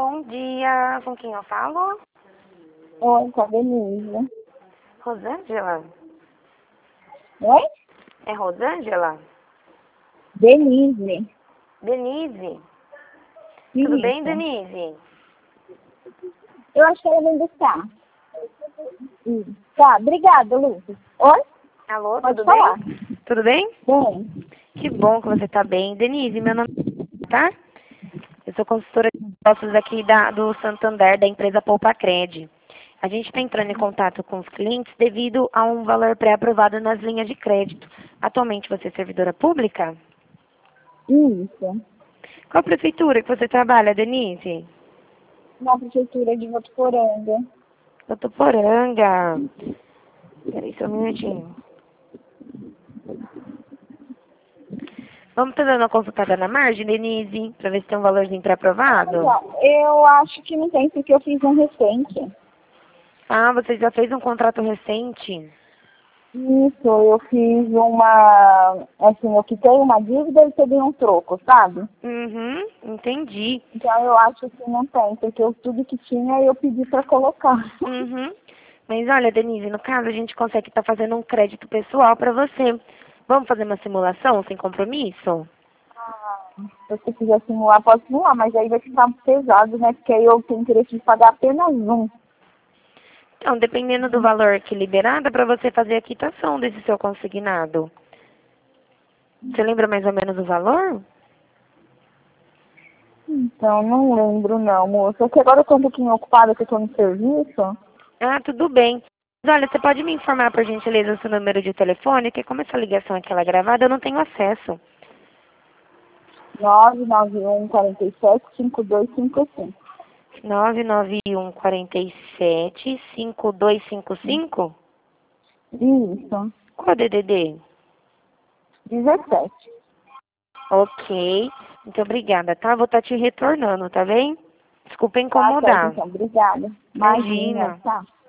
Bom dia, com quem eu falo? Oi, com a Denise. Rosângela? Oi? É Rosângela? Denise. Denise? Tudo bem, Isso. Denise? Eu acho que ela vem buscar. Tá, obrigada, Lucas. Oi? Alô, Pode tudo falar. bem? Tudo bem? Bem. Que bom que você tá bem. Denise, meu nome é... tá? Eu sou consultora de negócios aqui do Santander, da empresa Poupa Cred. A gente está entrando em contato com os clientes devido a um valor pré-aprovado nas linhas de crédito. Atualmente você é servidora pública? Isso. Qual prefeitura que você trabalha, Denise? Na prefeitura de Votuporanga. Votuporanga. Peraí só um minutinho. Vamos estar dando uma consultada na margem, Denise, para ver se tem um valorzinho pré-aprovado? Eu acho que não tem, porque eu fiz um recente. Ah, você já fez um contrato recente? Isso, eu fiz uma... Assim, eu quitei uma dívida e peguei um troco, sabe? Uhum, entendi. Então eu acho que não tem, porque tudo que tinha eu pedi para colocar. Uhum. Mas olha, Denise, no caso a gente consegue estar fazendo um crédito pessoal para você. Vamos fazer uma simulação sem compromisso? Se você quiser simular, pode simular, mas aí vai ficar pesado, né? Porque aí eu tenho interesse de pagar apenas um. Então, dependendo do valor que liberar, dá para você fazer a quitação desse seu consignado. Você lembra mais ou menos o valor? Então, não lembro não, moça. Porque agora eu tô um pouquinho ocupada, que eu tô no serviço. Ah, tudo bem. Mas olha, você pode me informar, por gentileza, o seu número de telefone? Porque como essa ligação aqui ela é gravada, eu não tenho acesso. 991475255. 99147-5255? Isso. Qual é o DDD? 17. Ok. Muito obrigada, tá? Vou estar te retornando, tá bem? Desculpa Tá certo, incomodar. então. Obrigada. Imagina. Imagina. Tá.